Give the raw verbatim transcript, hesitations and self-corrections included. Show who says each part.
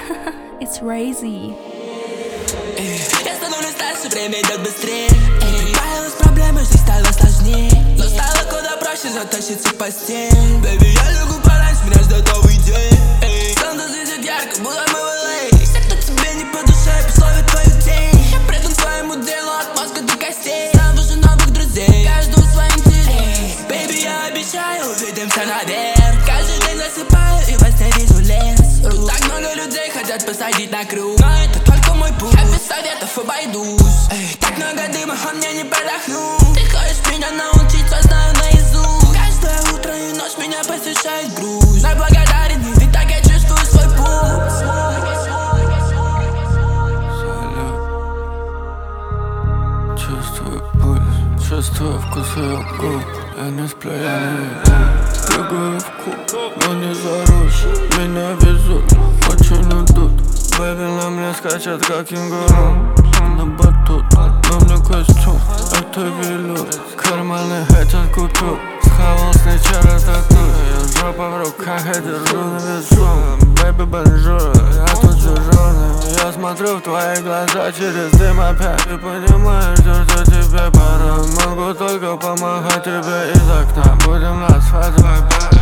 Speaker 1: It's crazy.
Speaker 2: Я становлюсь старше, время идет быстрее. Прибавилась проблемы, жизнь стала сложнее. Но стало куда проще затащиться в постель. Baby, я лягу пораньше, меня ждет новый день. Солнце светит ярко, будто мы в эл эй. Все, кто тебе не по душе, пословит твою тень. Я предан своему делу от мозга до костей. Сам уже новых друзей, каждому своим стилем. Baby, я обещаю, увидимся наверх. Каждый день засыпаю и во сне вижу лес. Тут так много людей хотят посадить на круг, но это только мой путь. Я без советов обойдусь. Эй, так много дыма, а мне не продохнуть. Ты хочешь меня научиться, знаю наизусть. Каждое утро и ночь меня посещает грусть. Но благодарен, ведь так я чувствую свой путь.
Speaker 3: Чувствую пульс, чувствую вкус ее губ. Я не сплю, я не иду. Прыгаю в куб, но не зарушь. Меня везут, очень идут. Бэби на мне скачет, как кенгуру. На батут, на мне костюм. Это велюр, карманы хотят купюр. Схавал с ней через тату. Я жопа в руках, я держу на весу. Бэби бонжур, я тут дежурный. Я смотрю в твои глаза через дым опять. Ты понимаешь, что тебе пора. Могу только помахать тебе из окна. Будем на свадьбе.